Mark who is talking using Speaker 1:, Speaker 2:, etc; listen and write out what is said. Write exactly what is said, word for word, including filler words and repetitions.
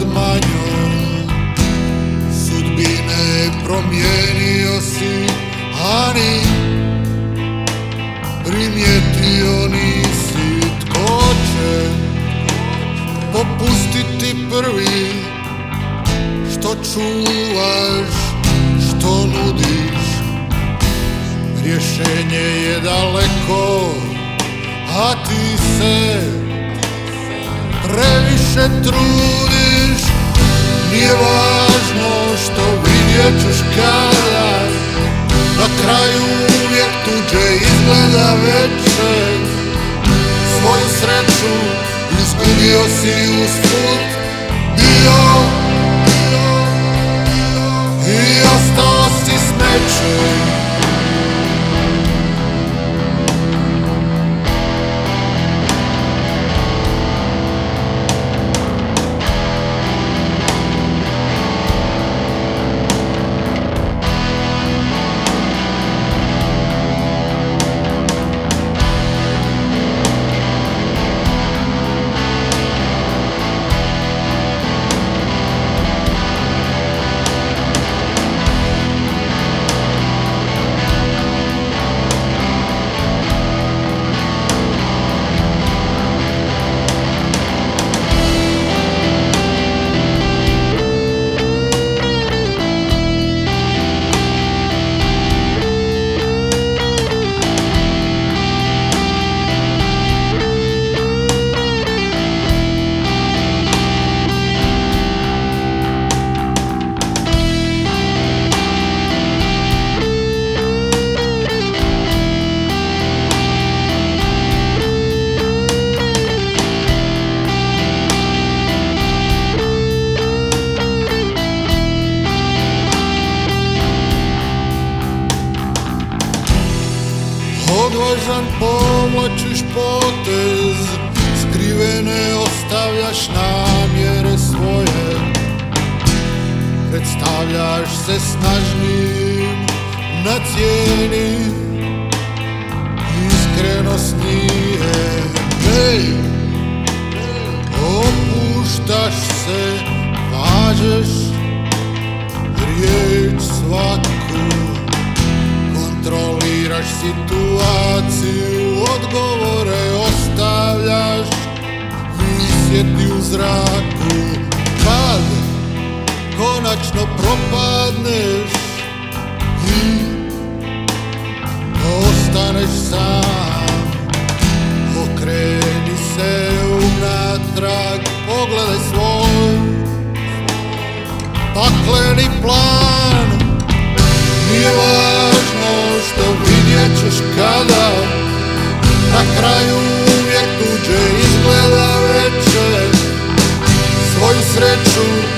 Speaker 1: manjom. Sudbine promijenio si, ani primijetio nisi tko će popustiti prvi. Što čuvaš, što nudiš, rješenje je daleko, a ti se previše trudiš. Nije važno što vidjet ćeš kada, na kraju uvijek tuđe izgleda veće. Svoju sreću izgubio si usput, bio i ostao si smeće. Odvažan povlačiš potez, skrivene ostavljaš namjere svoje. Predstavljaš se snažnim na cijeni, iskrenost nije. Hej, opuštaš se, važeš riječ svaku, kontroliraš situaciju, odgovore ostavljaš, visjeti u zraku. Kad konačno propadneš i ostaneš sam, okreni se unatrag, pogledaj svoj pakleni plan. Nije važno što vidjet ćeš kada, na kraju uvijek tuđe izgleda veće. Svoju sreću